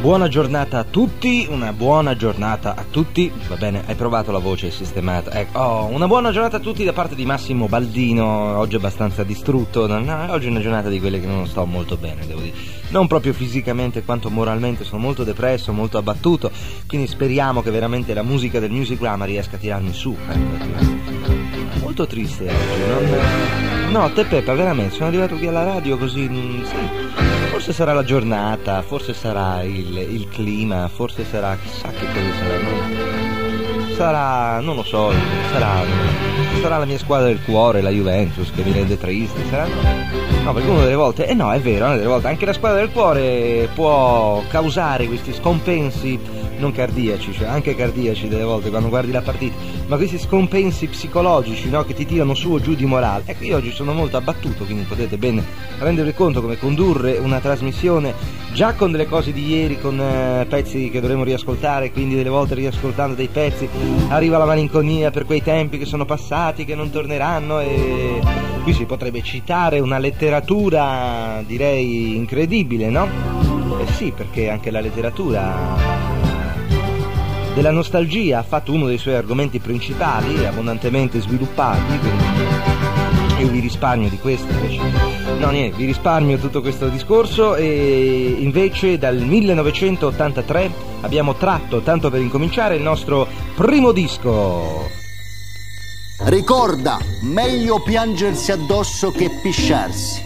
buona giornata a tutti, una buona giornata a tutti. Va bene, hai provato la voce sistemata. Ecco, una buona giornata a tutti da parte di Massimo Baldino. Oggi è abbastanza distrutto. Oggi è una giornata di quelle che non sto molto bene, devo dire. Non proprio fisicamente quanto moralmente, sono molto depresso, molto abbattuto. Quindi speriamo che veramente la musica del Music Drama riesca a tirarmi su. Molto triste oggi, No, te Peppa, veramente, sono arrivato qui alla radio così, sì. Forse sarà la giornata, forse sarà il clima, forse sarà, chissà che cosa sarà, sarà, non lo so, sarà la mia squadra del cuore, la Juventus, che mi rende triste, sarà, no, perché una delle volte, no, è vero, una delle volte anche la squadra del cuore può causare questi scompensi, non cardiaci, cioè anche cardiaci delle volte quando guardi la partita, ma questi scompensi psicologici, no, che ti tirano su o giù di morale. Ecco, io oggi sono molto abbattuto, quindi potete ben rendervi conto come condurre una trasmissione già con delle cose di ieri, con pezzi che dovremo riascoltare, quindi delle volte riascoltando dei pezzi arriva la malinconia per quei tempi che sono passati, che non torneranno, e qui si potrebbe citare una letteratura, direi, incredibile, no? Sì, perché anche la letteratura della nostalgia ha fatto uno dei suoi argomenti principali, abbondantemente sviluppati, quindi io vi risparmio di questo invece. No, niente, vi risparmio tutto questo discorso, e invece dal 1983 abbiamo tratto, tanto per incominciare, il nostro primo disco. Ricorda, meglio piangersi addosso che pisciarsi.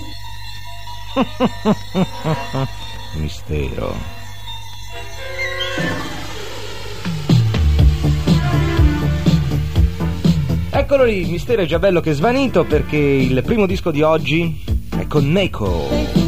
Mistero. Eccolo lì, Mistero è già bello che svanito, perché il primo disco di oggi è con Neko.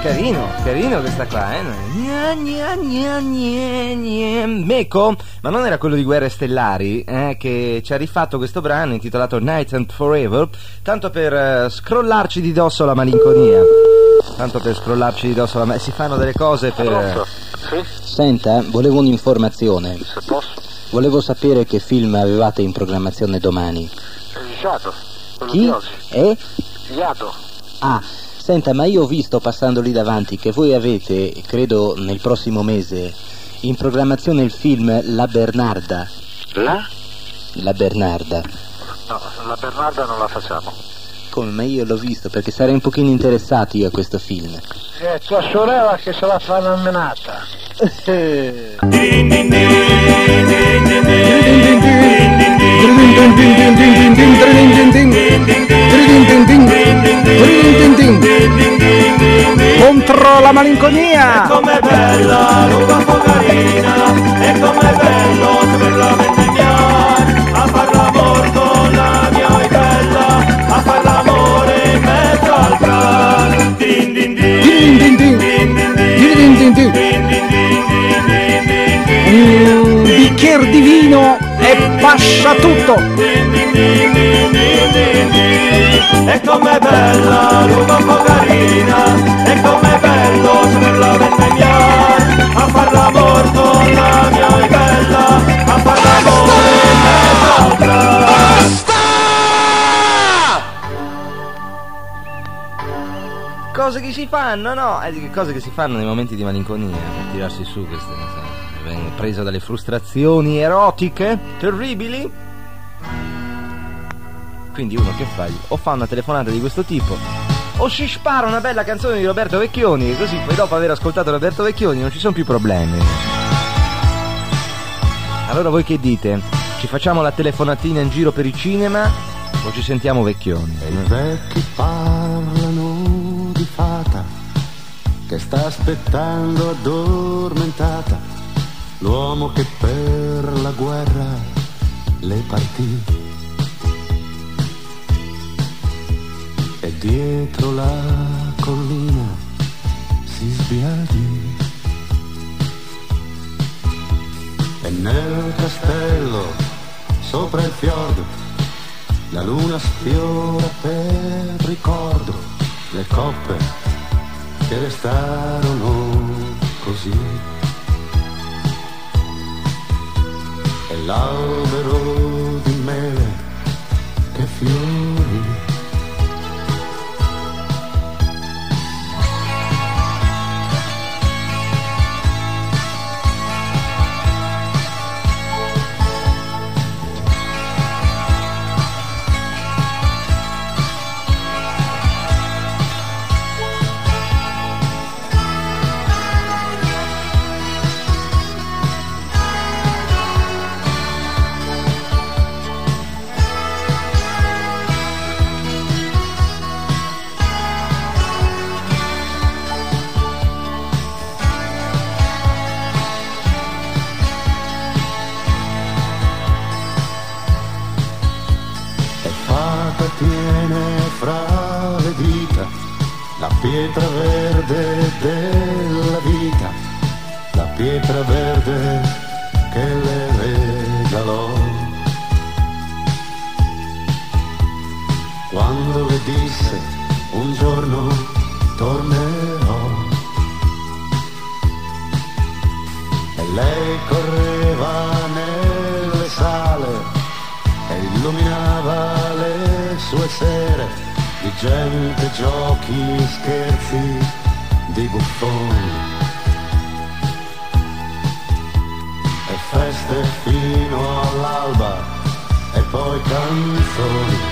carino questa qua, Meco, ma non era quello di Guerre Stellari, che ci ha rifatto questo brano intitolato Night and Forever, tanto per scrollarci di dosso la malinconia. Si fanno delle cose per... Sì? Senta, volevo un'informazione. Se posso? Volevo sapere che film avevate in programmazione domani. Giado. Chi? Giado. Ah, senta, ma io ho visto passando lì davanti che voi avete, credo nel prossimo mese, in programmazione il film La Bernarda. La Bernarda. No, la Bernarda non la facciamo. Come? Ma io l'ho visto perché sarei un pochino interessato io a questo film. Tua sorella che se la fa una menata. Contro la malinconia. E com'è bella l'uva focarina, e com'è bello saperla vendemmiare, a far l'amor con la mia bella, a far l'amore in mezzo al pran. Din din din din din din din din din. Un bicchier di vino e pascia tutto. E com'è bella l'uva focarina, e com'è bello saperla vendemmiare, a far l'amor con la mia bella, a far l'amore in mezzo al pran. Cose che si fanno, no? Cose che si fanno nei momenti di malinconia, per tirarsi su queste, non so, vengo preso dalle frustrazioni erotiche terribili. Quindi uno che fa? O fa una telefonata di questo tipo, o si spara una bella canzone di Roberto Vecchioni, e così poi dopo aver ascoltato Roberto Vecchioni non ci sono più problemi. Allora voi che dite? Ci facciamo la telefonatina in giro per i cinema o ci sentiamo Vecchioni? E i vecchi parlano di fata che sta aspettando addormentata l'uomo che per la guerra le partì. E dietro la collina si sbiadì. E nel castello sopra il fiordo la luna sfiora per ricordo le coppe che restarono così. E l'albero di mele che fiorì. Tiene fra le dita la pietra verde della vita, la pietra verde che le regalò. Quando le disse un giorno tornerò, e lei correva nelle sale e illuminava le sue sere di gente, giochi, scherzi, di buffoni e feste fino all'alba e poi canzoni.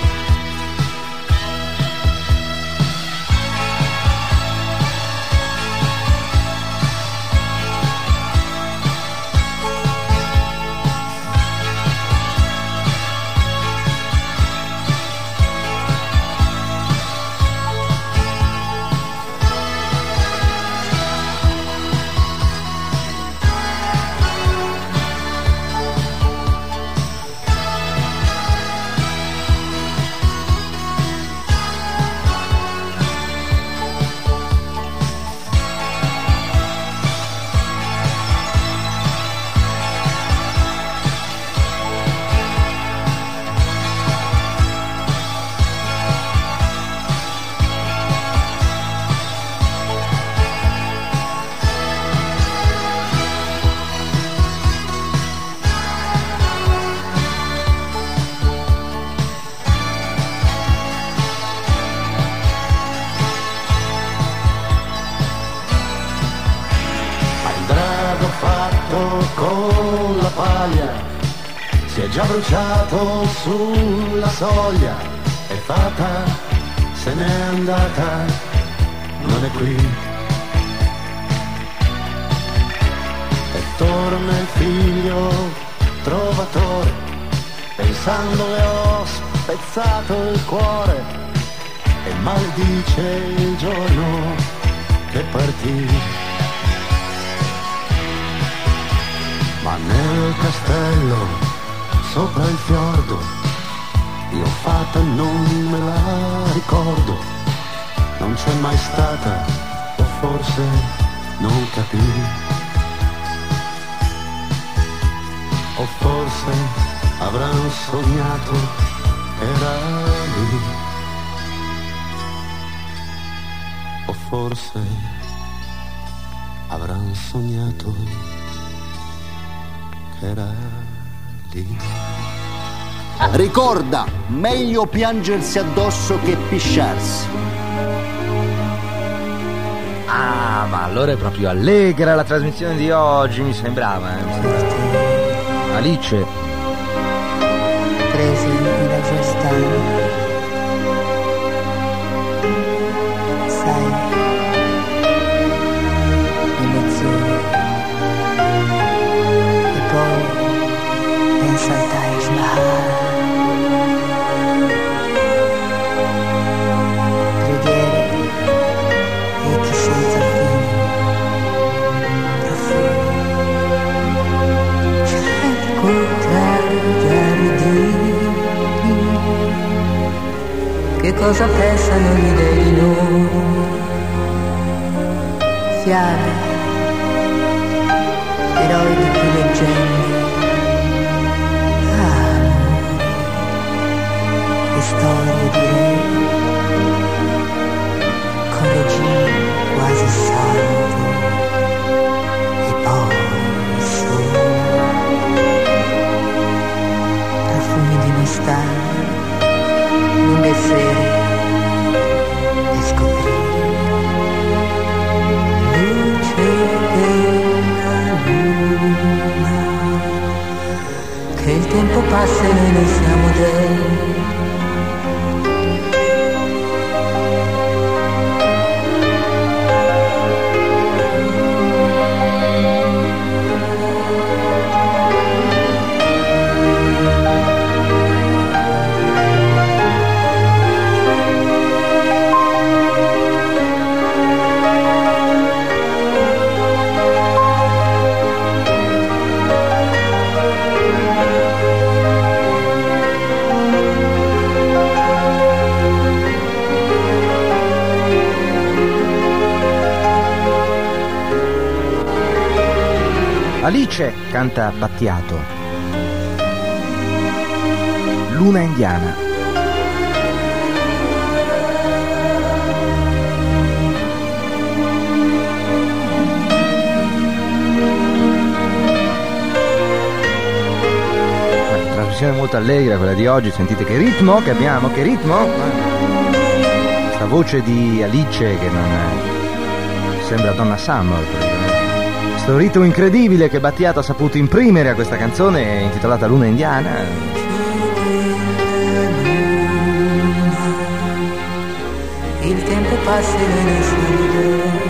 paglia, si è già bruciato sulla soglia, è fatta, se n'è andata, non è qui. E torna il figlio trovatore, pensandole ho spezzato il cuore, e maledice il giorno che partì. Ma nel castello, sopra il fiordo, io fatta non me la ricordo, non c'è mai stata, o forse non capì, o forse avranno sognato, era lì, o forse avranno sognato, era lì. Ricorda, meglio piangersi addosso che pisciarsi. Ah, ma allora è proprio allegra la trasmissione di oggi, mi sembrava. Alice. Presi la gestale. Sai, emozioni. Pensa al Taj Mahal, preghiere echi senza fine, profumi, cerco tra i giardini, che cosa pensano gli dei di noi, fiabe, eroi di più leggende, storie di re, con regini quasi santi, e poi solo profumi di nostalgia, lunghe sere e scoprire luce della luna, che il tempo passa e noi non siamo dei. Alice canta Battiato. Luna indiana. Una trasmissione molto allegra quella di oggi, sentite che ritmo che abbiamo, che ritmo! Questa voce di Alice che non sembra Donna Summer praticamente. Questo ritmo incredibile che Battiato ha saputo imprimere a questa canzone intitolata Luna indiana. Il tempo passa e noi ne siamo.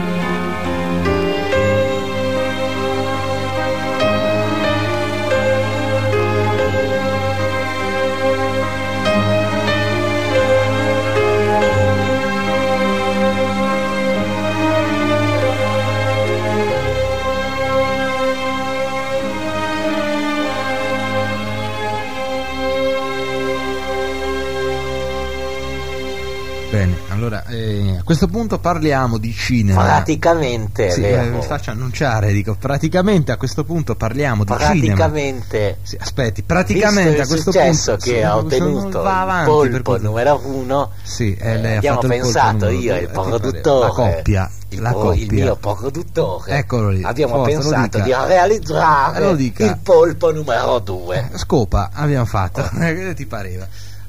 Bene, allora a questo punto parliamo di cinema. Praticamente, sì, mi faccio annunciare, dico praticamente a questo punto parliamo di cinema. Praticamente. Sì, aspetti, praticamente a questo punto. Il successo che ha ottenuto il polpo numero 1, sì, lei abbiamo ha fatto pensato il io e il produttore, la coppia. Il mio produttore, eccolo lì, abbiamo forza, pensato di realizzare il polpo numero 2. Scopa abbiamo fatto. Che ti pareva?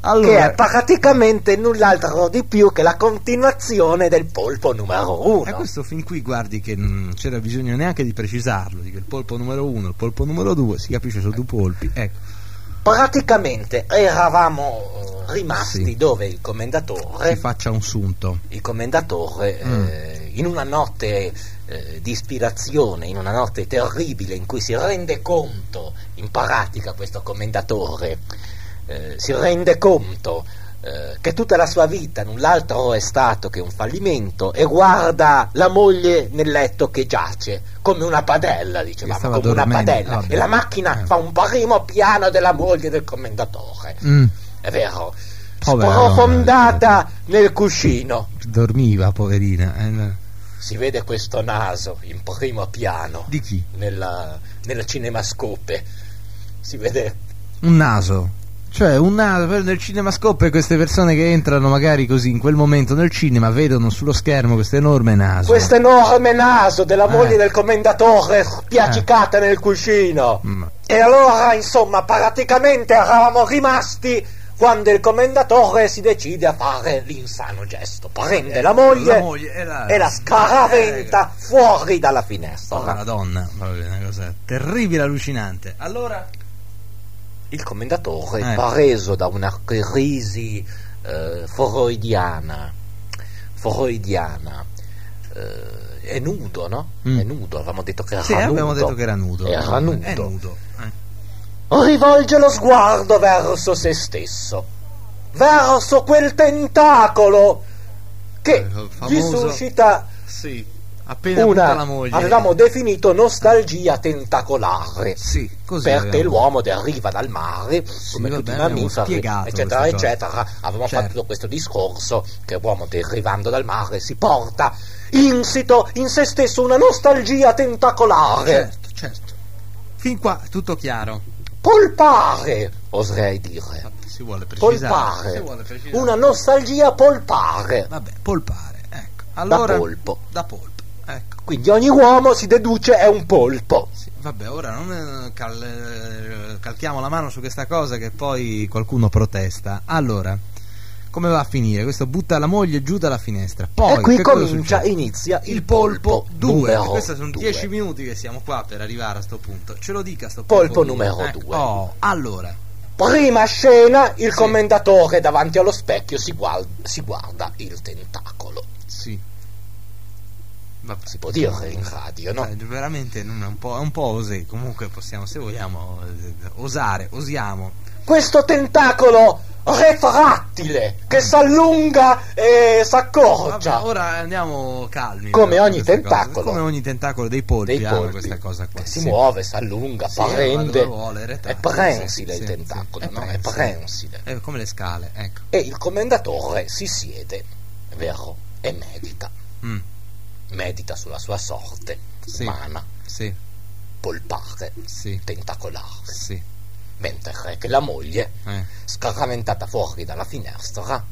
Allora, che è praticamente null'altro di più che la continuazione del polpo numero 1. E questo fin qui guardi che non c'era bisogno neanche di precisarlo, di che il polpo numero 1, il polpo numero 2, si capisce sono due polpi, ecco. Praticamente eravamo rimasti dove il commendatore si faccia un sunto. Il commendatore in una notte di ispirazione, in una notte terribile in cui si rende conto, in pratica questo commendatore si rende conto che tutta la sua vita null'altro è stato che un fallimento, e guarda la moglie nel letto che giace come una padella, dicevamo, come una padella, e la macchina fa un primo piano della moglie del commendatore, è vero, sprofondata nel cuscino, dormiva poverina, si vede questo naso in primo piano. Di chi? Nella cinemascope si vede un naso. Cioè un naso nel cinemascope, queste persone che entrano magari così in quel momento nel cinema vedono sullo schermo questo enorme naso. Questo enorme naso della moglie del commendatore spiaccicata nel cuscino. E allora, insomma, praticamente eravamo rimasti quando il commendatore si decide a fare l'insano gesto. Prende la moglie e la scaraventa fuori dalla finestra. Povera donna, una cosa terribile, allucinante. Allora il commendatore, preso da una crisi foroidiana, è nudo, no? È nudo, avevamo detto che era nudo. Abbiamo detto che era nudo. Era nudo. È nudo. Rivolge lo sguardo verso se stesso, verso quel tentacolo che gli suscita appena una, la moglie. Avevamo definito nostalgia tentacolare, così perché l'uomo deriva dal mare, come tutti i mammiferi, eccetera eccetera. Avevamo fatto questo discorso che l'uomo derivando dal mare si porta insito in se stesso una nostalgia tentacolare. Certo. Fin qua tutto chiaro. Polpare, oserei dire. Si vuole precisare. Una nostalgia polpare. Vabbè, polpare, ecco. Allora, da polpo. Ecco. Quindi ogni uomo si deduce è un polpo. Vabbè, ora non calchiamo la mano su questa cosa che poi qualcuno protesta. Allora, come va a finire? Questo butta la moglie giù dalla finestra. Poi, e qui inizia il polpo 2. Questi sono 10 minuti che siamo qua per arrivare a sto punto. Ce lo dica sto polpo numero 2. Allora, prima scena, il commendatore davanti allo specchio si guarda il tentacolo. Sì. Vabbè, si può dire in radio, no? Veramente è un po' osè. Comunque possiamo, se vogliamo, osiamo. Questo tentacolo retrattile che si allunga e si accorcia. Vabbè, ora andiamo calmi. Come ogni tentacolo. Come ogni tentacolo dei polpi questa cosa qua. Che si muove, si allunga, prende. È prensile il tentacolo, no? È prensile. È come le scale, ecco. E il commendatore si siede, è vero, e medita. Medita sulla sua sorte umana, polpare, tentacolare, mentre che la moglie, scaraventata fuori dalla finestra,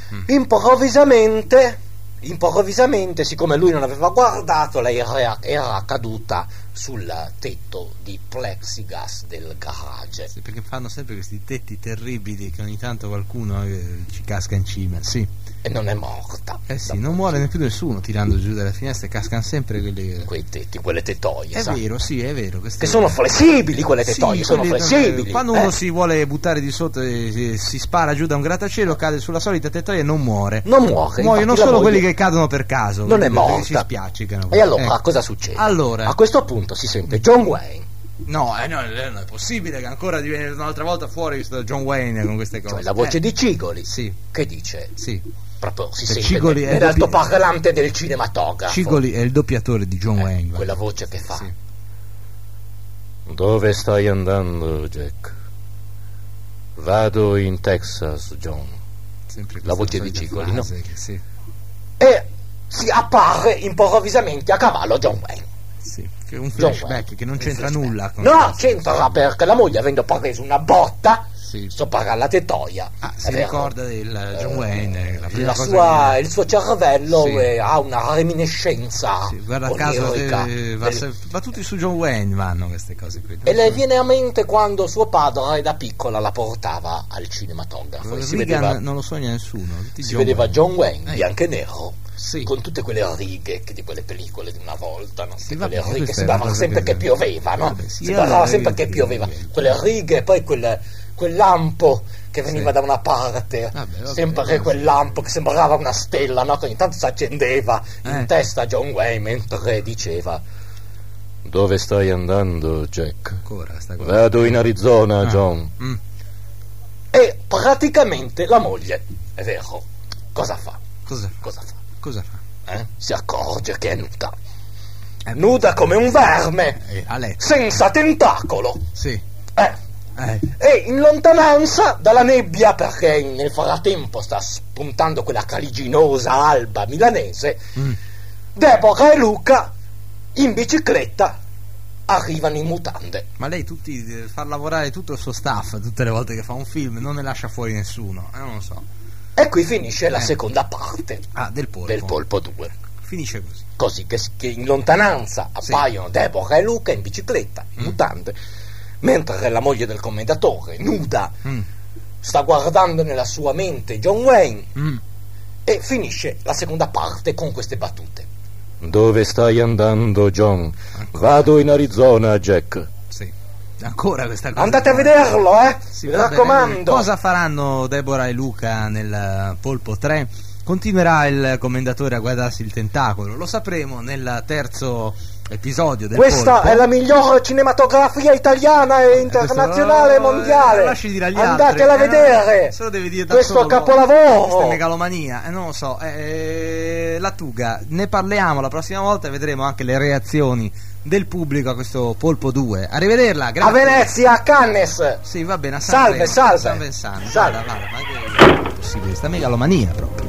improvvisamente, siccome lui non aveva guardato, lei era caduta sul tetto di plexiglass del garage. Perché fanno sempre questi tetti terribili che ogni tanto qualcuno ci casca in cima, e non è morta. Non muore neanche più nessuno tirando giù dalle finestre, cascano sempre quei tetti, quelle tettoie. È vero, è vero. Che sono flessibili quelle tettoie, sono flessibili. Quando uno si vuole buttare di sotto e si spara giù da un grattacielo, cade sulla solita tettoia e non muore. Muoiono solo quelli che cadono per caso. Non è morta. Si spiaccicano. E allora cosa succede? Allora, a questo punto si sente John Wayne. No, non è possibile che ancora viene un'altra volta fuori questo John Wayne con queste cose. Cioè la voce di Cigoli, che dice, proprio si sente Cigoli nell'altoparlante del cinematografo. Cigoli è il doppiatore di John Wayne. Quella voce che fa. Dove stai andando, Jack? Vado in Texas, John. La voce di Cigoli, no? E si appare improvvisamente a cavallo John Wayne. Che è un flashback che non c'entra nulla con c'entra perché la moglie, avendo preso una botta, Sì. sopra la tettoia. Si ricorda del John Wayne, la prima cosa che... il suo cervello Sì. ha una reminiscenza Guarda caso onirica. va tutti su John Wayne, vanno queste cose qui. E le viene a mente quando suo padre da piccola la portava al cinematografo. Si Reagan vedeva, non lo sogna nessuno. si vedeva John Wayne, bianco e nero, Sì. con tutte quelle righe che di quelle pellicole di una volta, no? Sì, Quelle vabbè, righe, questa è sembrava una cosa sempre che che- pioveva, no? Vabbè, sì, Sembrava allora, sempre che pioveva, quelle righe e poi quel lampo che veniva Sì. da una parte, Vabbè, sempre che quel lampo che sembrava una stella, no? Che ogni tanto si accendeva in testa a John Wayne mentre diceva: dove stai andando, Jack? Ancora sta cosa. Vado in Arizona, John. Mm. E praticamente la moglie, è vero, cosa fa? Cosa fa? Cosa fa? Cosa fa? Si accorge che è nuda. Nuda come un verme, A letto. senza tentacolo. Sì. E in lontananza dalla nebbia, perché nel frattempo sta spuntando quella caliginosa alba milanese, Deborah e Luca in bicicletta arrivano in mutande. Ma lei deve far lavorare tutto il suo staff tutte le volte che fa un film, non ne lascia fuori nessuno, non lo so. E qui finisce la seconda parte del polpo. del Polpo 2. Finisce così. Così che in lontananza appaiono Deborah e Luca in bicicletta, in mutande, mentre la moglie del commendatore, nuda, sta guardando nella sua mente John Wayne, e finisce la seconda parte con queste battute. Dove stai andando, John? Vado in Arizona, Jack. Sì. Ancora questa cosa. Andate a vederlo, Sì, mi va bene. raccomando. Cosa faranno Deborah e Luca nel Polpo 3? Continuerà il commendatore a guardarsi il tentacolo? Lo sapremo nel terzo episodio del Questa Polpo. è la migliore cinematografia italiana e internazionale e mondiale. Lasci dire agli Andatela a altri, vedere. se lo devi dire da Questo solo. capolavoro. Questa è megalomania, non lo so. La Tuga, ne parliamo la prossima volta e vedremo anche le reazioni del pubblico a questo Polpo 2. Arrivederla, grazie. A Venezia, a Cannes. Sì, va bene, a Salve, Sanremo, salve. San Vincent. Salve. Guarda, ma che è possibile? Questa megalomania proprio.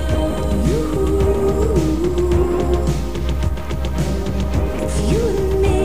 You and me.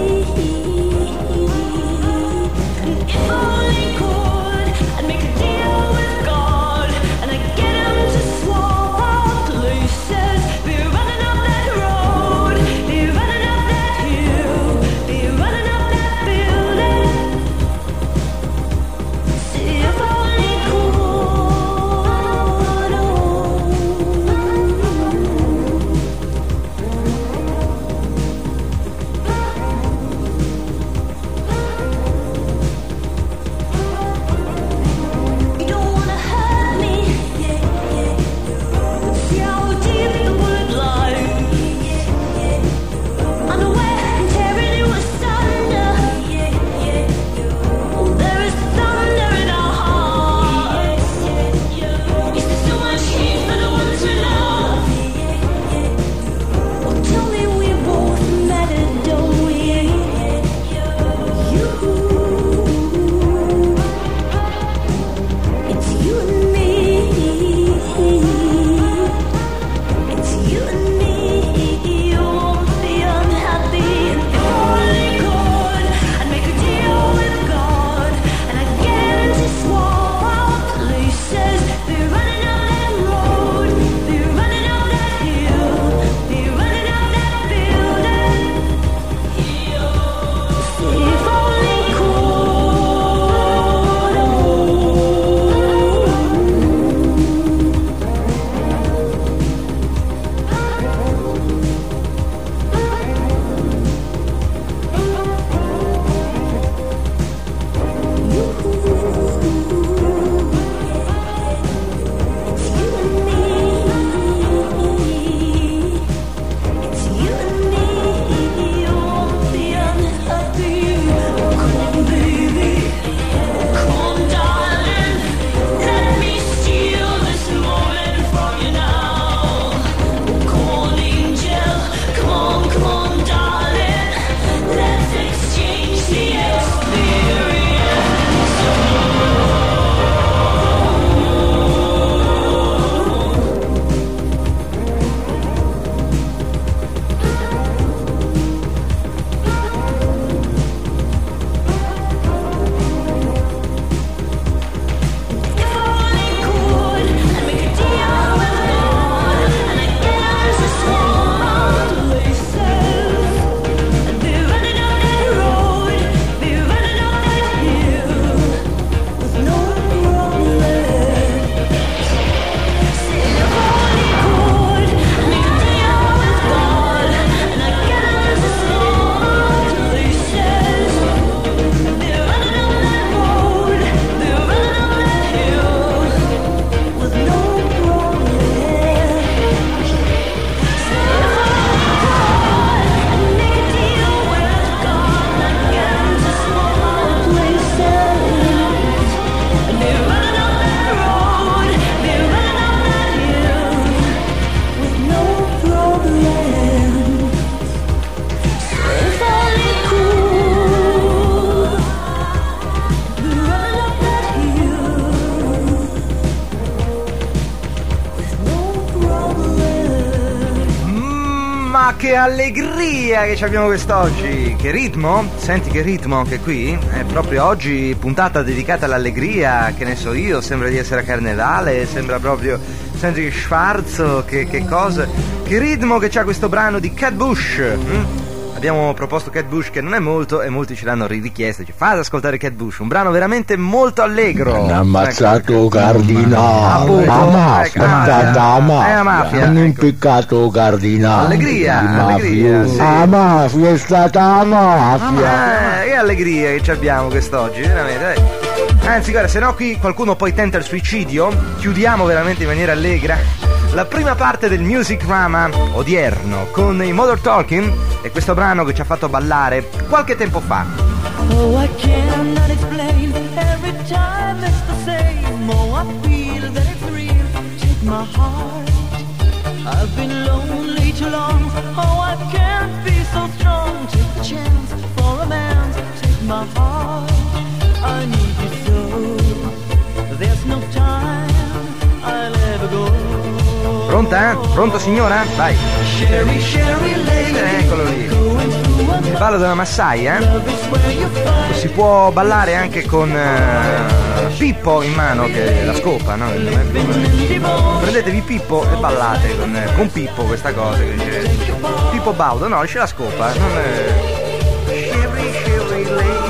che allegria che abbiamo quest'oggi! Che ritmo? Senti che ritmo anche qui? È proprio oggi puntata dedicata all'allegria, che ne so io, sembra di essere a Carnevale, sembra proprio... Senti che sfarzo, che cosa... Che ritmo che c'ha questo brano di Kate Bush! Abbiamo proposto Kate Bush, che non è molto, e molti ce l'hanno richiesto. Fate ascoltare Kate Bush, un brano veramente molto allegro. Hanno ammazzato Cardinale, la mafia, hanno impiccato Cardinale. Allegria, sì. La mafia è stata la mafia. Che allegria che abbiamo quest'oggi, veramente. Anzi, guarda, se no qui qualcuno poi tenta il suicidio, chiudiamo veramente in maniera allegra la prima parte del Music Rama odierno con i Modern Talking e questo brano che ci ha fatto ballare qualche tempo fa. Oh, I cannot explain, every time it's the same. Oh, I feel that it's real, take my heart. I've been lonely too long, oh, I can't be so strong. Take the chance for a man, take my heart. I need you so, there's no time, I'll ever go. Pronta? Pronto signora? Vai. Sherry, Sherry lady, eccolo lì. Il ballo della Massaia, si può ballare anche con Pippo in mano, che è la scopa, no? Prendetevi Pippo e ballate con Pippo questa cosa che dice Pippo Baudo, no, c'è la scopa, non è... Sherry, Sherry lady.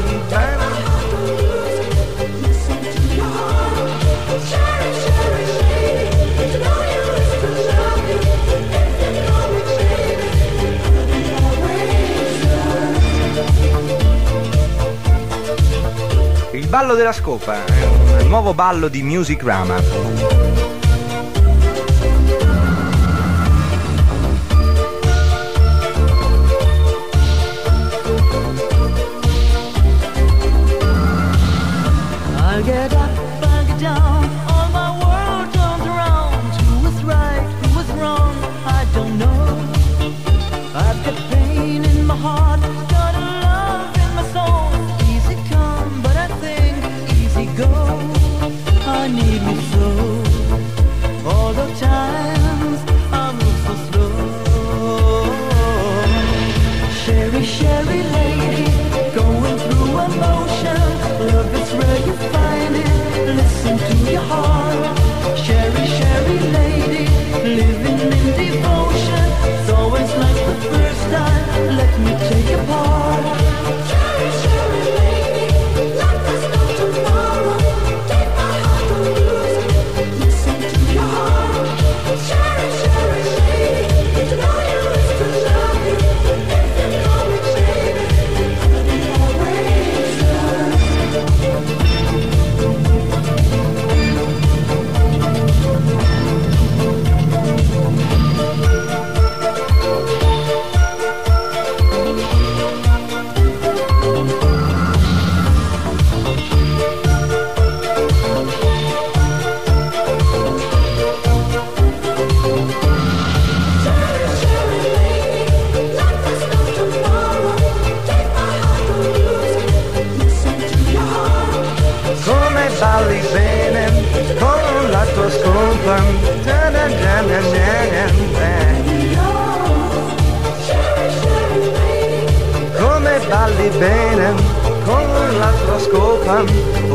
Il ballo della scopa è un nuovo ballo di Music Rama. I'll get up, I'll get down, all my world turns around. Who is right, who is wrong, I don't know. I've got pain in my heart, got a love in my soul. Easy come, but I think easy go. I need you so, all the times I move so slow. Sherry, Sherry lady, going through emotion. Love is where you find it, listen to your heart. Sherry, Sherry lady, living in devotion. It's always like the first time, let me take your part. Sherry, Sherry lady, like there's no tomorrow. Take my heart, don't lose it, listen to your heart. Sherry, Sherry lady, to know you is to love you. If you know me, baby, I'll be always yours. Come balli bene con la tua scopa. Come balli bene con la tua scopa.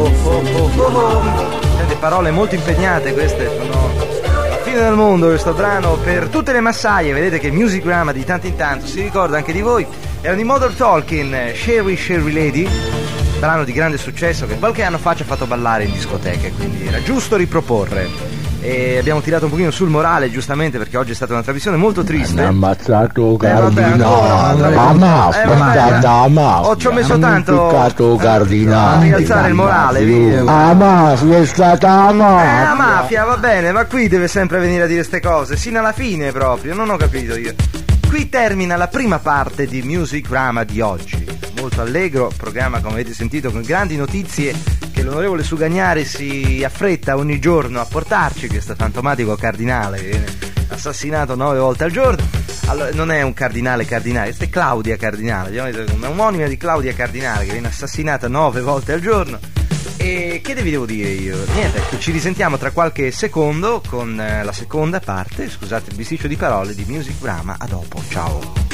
Senti, parole molto impegnate queste, sono la fine del mondo questo brano per tutte le massaie. Vedete che Music Rama di tanto in tanto si ricorda anche di voi. Erano i Modern Talking, Sherry, Sherry Lady, brano di grande successo che qualche anno fa ci ha fatto ballare in discoteche, quindi era giusto riproporre. E abbiamo tirato un pochino sul morale, giustamente, perché oggi è stata una trasmissione molto triste. Hanno ammazzato Cardinale, la mafia, ci ho messo tanto a rialzare il morale, via. La mafia è stata la mafia. La mafia, va bene, ma qui deve sempre venire a dire ste cose, sino alla fine proprio, non ho capito io. Qui termina la prima parte di Music Rama di oggi. Molto allegro, programma come avete sentito con grandi notizie che l'onorevole Sugagnari si affretta ogni giorno a portarci, questo fantomatico cardinale che viene assassinato 9 volte al giorno. Allora, non è un cardinale, questa è Claudia Cardinale, abbiamo detto, una omonima di Claudia Cardinale che viene assassinata 9 volte al giorno. E che vi devo dire io? Niente, ci risentiamo tra qualche secondo con la seconda parte, scusate il bisticcio di parole, di Music Brama. A dopo, ciao.